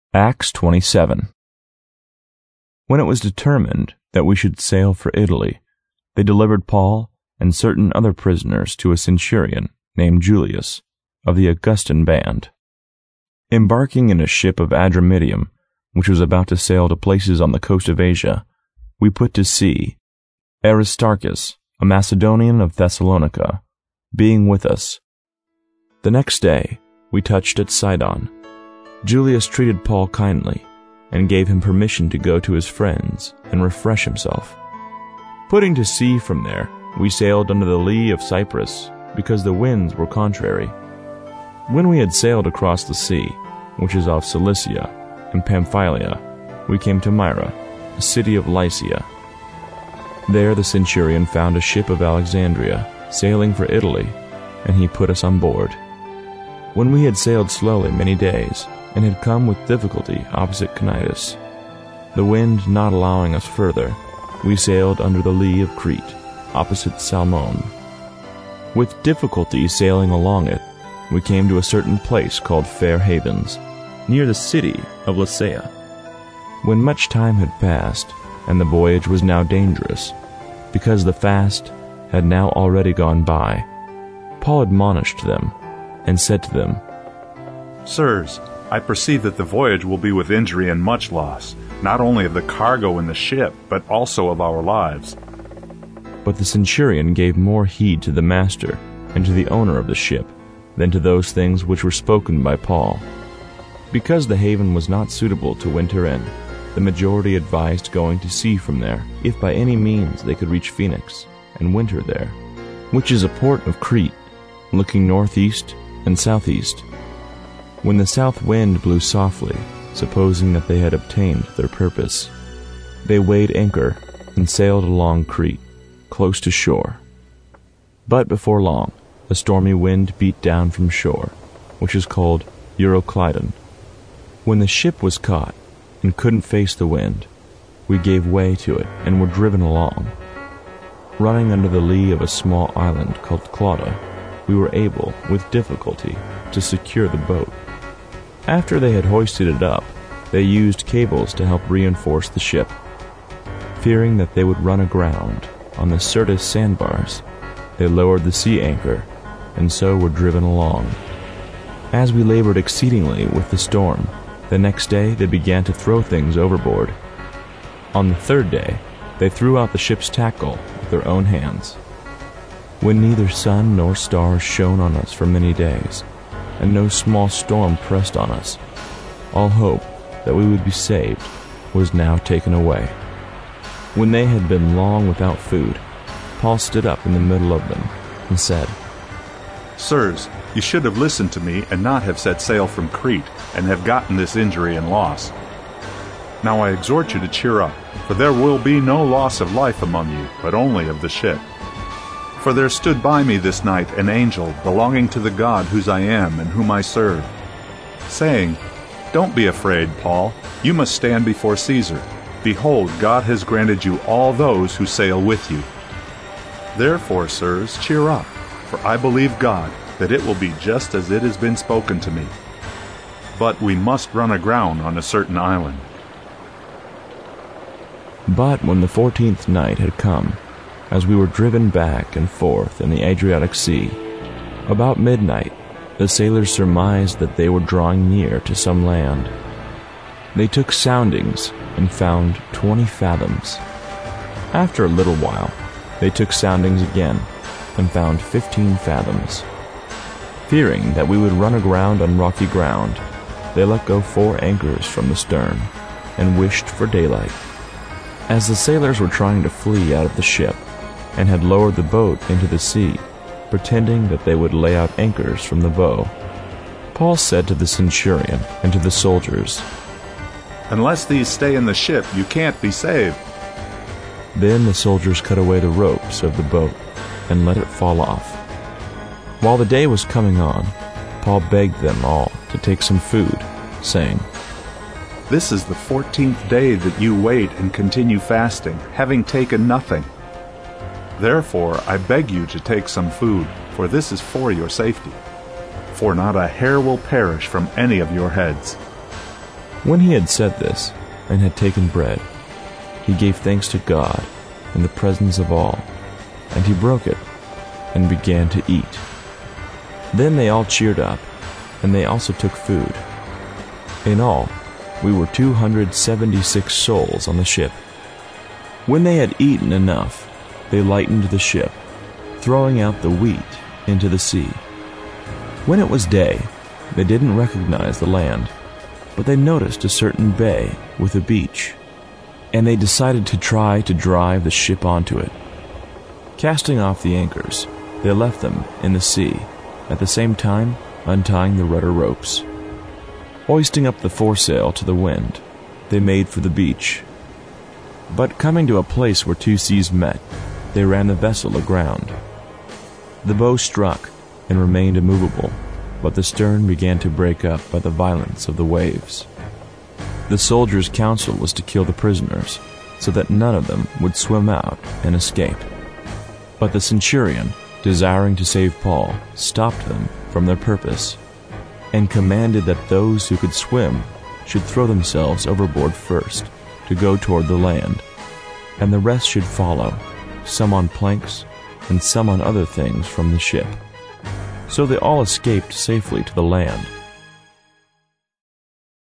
Acts 27. When it was determined that we should sail for Italy, they delivered Paul and certain other prisoners to a centurion named Julius, of the Augustan band. Embarking in a ship of Adramyttium, which was about to sail to places on the coast of Asia, we put to sea, Aristarchus, a Macedonian of Thessalonica, being with us. The next day we touched at Sidon. Julius treated Paul kindly, and gave him permission to go to his friends and refresh himself. Putting to sea from there, we sailed under the lee of Cyprus, because the winds were contrary. When we had sailed across the sea, which is off Cilicia and Pamphylia, we came to Myra, a city of Lycia. There the centurion found a ship of Alexandria, sailing for Italy, and he put us on board. When we had sailed slowly many days, and had come with difficulty opposite Cnidus, the wind not allowing us further, we sailed under the lee of Crete, opposite Salmone. With difficulty sailing along it, we came to a certain place called Fair Havens, near the city of Lasea. When much time had passed, and the voyage was now dangerous, because the fast had now already gone by, Paul admonished them, and said to them, Sirs, I perceive that the voyage will be with injury and much loss, not only of the cargo in the ship, but also of our lives. But the centurion gave more heed to the master and to the owner of the ship than to those things which were spoken by Paul. Because the haven was not suitable to winter in, the majority advised going to sea from there, if by any means they could reach Phoenix and winter there, which is a port of Crete, looking northeast and southeast. When the south wind blew softly, supposing that they had obtained their purpose, they weighed anchor and sailed along Crete, close to shore. But before long, a stormy wind beat down from shore, which is called Euroclydon. When the ship was caught and couldn't face the wind, we gave way to it and were driven along. Running under the lee of a small island called Clauda, we were able, with difficulty, to secure the boat. After they had hoisted it up, they used cables to help reinforce the ship. Fearing that they would run aground on the Syrtis sandbars, they lowered the sea anchor, and so were driven along. As we labored exceedingly with the storm, the next day they began to throw things overboard. On the third day, they threw out the ship's tackle with their own hands. When neither sun nor stars shone on us for many days, and no small storm pressed on us, all hope that we would be saved was now taken away. When they had been long without food, Paul stood up in the middle of them and said, Sirs, you should have listened to me and not have set sail from Crete, and have gotten this injury and loss. Now I exhort you to cheer up, for there will be no loss of life among you, but only of the ship. For there stood by me this night an angel belonging to the God whose I am and whom I serve, saying, Don't be afraid, Paul, you must stand before Caesar. Behold, God has granted you all those who sail with you. Therefore, sirs, cheer up, for I believe God, that it will be just as it has been spoken to me. But we must run aground on a certain island. But when the 14th night had come, as we were driven back and forth in the Adriatic Sea, about midnight the sailors surmised that they were drawing near to some land. They took soundings and found 20 fathoms. After a little while, they took soundings again and found 15 fathoms. Fearing that we would run aground on rocky ground, they let go 4 anchors from the stern and wished for daylight. As the sailors were trying to flee out of the ship, and had lowered the boat into the sea, pretending that they would lay out anchors from the bow, Paul said to the centurion and to the soldiers, Unless these stay in the ship, you can't be saved. Then the soldiers cut away the ropes of the boat and let it fall off. While the day was coming on, Paul begged them all to take some food, saying, This is the 14th day that you wait and continue fasting, having taken nothing. Therefore I beg you to take some food, for this is for your safety. For not a hair will perish from any of your heads. When he had said this, and had taken bread, he gave thanks to God in the presence of all, and he broke it, and began to eat. Then they all cheered up, and they also took food. In all, we were 276 souls on the ship. When they had eaten enough, they lightened the ship, throwing out the wheat into the sea. When it was day, they didn't recognize the land, but they noticed a certain bay with a beach, and they decided to try to drive the ship onto it. Casting off the anchors, they left them in the sea, at the same time untying the rudder ropes. Hoisting up the foresail to the wind, they made for the beach. But coming to a place where two seas met, they ran the vessel aground. The bow struck and remained immovable, but the stern began to break up by the violence of the waves. The soldiers' counsel was to kill the prisoners, so that none of them would swim out and escape. But the centurion, desiring to save Paul, stopped them from their purpose, and commanded that those who could swim should throw themselves overboard first, to go toward the land, and the rest should follow, some on planks, and some on other things from the ship. So they all escaped safely to the land,